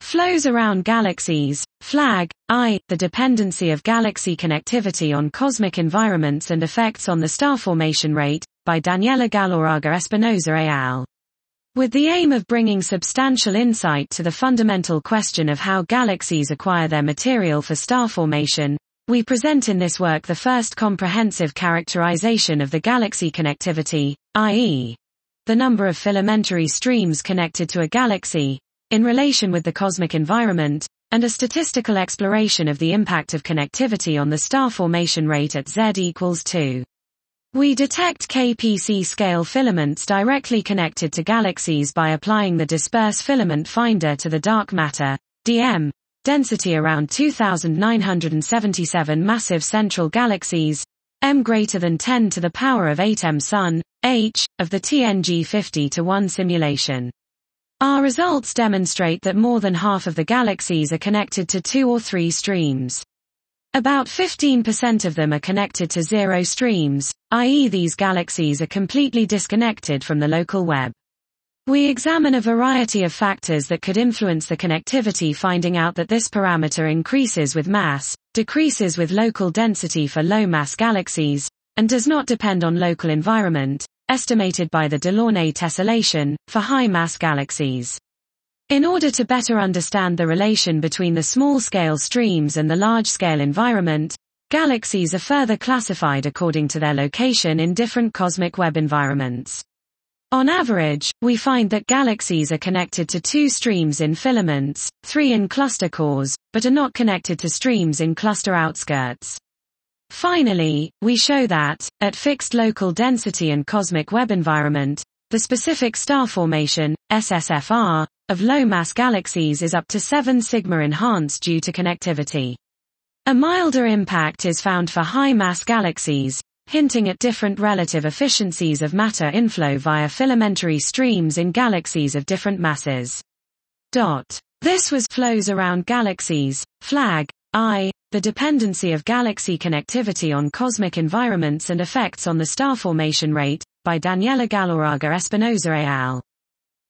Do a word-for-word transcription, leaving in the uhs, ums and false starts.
Flows around galaxies, flag, I, the dependency of galaxy connectivity on cosmic environments and effects on the star formation rate, by Daniela Galarraga Espinosa et al. With the aim of bringing substantial insight to the fundamental question of how galaxies acquire their material for star formation, we present in this work the first comprehensive characterization of the galaxy connectivity, that is, the number of filamentary streams connected to a galaxy, in relation with the cosmic environment, and a statistical exploration of the impact of connectivity on the star formation rate at Z equals two. We detect K P C scale filaments directly connected to galaxies by applying the disperse filament finder to the dark matter, D M, density around two thousand nine hundred seventy-seven massive central galaxies, M greater than ten to the power of eight M Sun, H, of the T N G fifty to one simulation. Our results demonstrate that more than half of the galaxies are connected to two or three streams. About fifteen percent of them are connected to zero streams, that is these galaxies are completely disconnected from the local web. We examine a variety of factors that could influence the connectivity, finding out that this parameter increases with mass, decreases with local density for low-mass galaxies, and does not depend on local environment, estimated by the Delaunay tessellation, for high-mass galaxies. In order to better understand the relation between the small-scale streams and the large-scale environment, galaxies are further classified according to their location in different cosmic web environments. On average, we find that galaxies are connected to two streams in filaments, three in cluster cores, but are not connected to streams in cluster outskirts. Finally, we show that, at fixed local density and cosmic web environment, the specific star formation, S S F R, of low-mass galaxies is up to seven sigma enhanced due to connectivity. A milder impact is found for high-mass galaxies, hinting at different relative efficiencies of matter inflow via filamentary streams in galaxies of different masses. Dot. This was Flows Around Galaxies, flag, I, the dependency of galaxy connectivity on cosmic environments and effects on the star formation rate, by Daniela Galarraga Espinosa et al.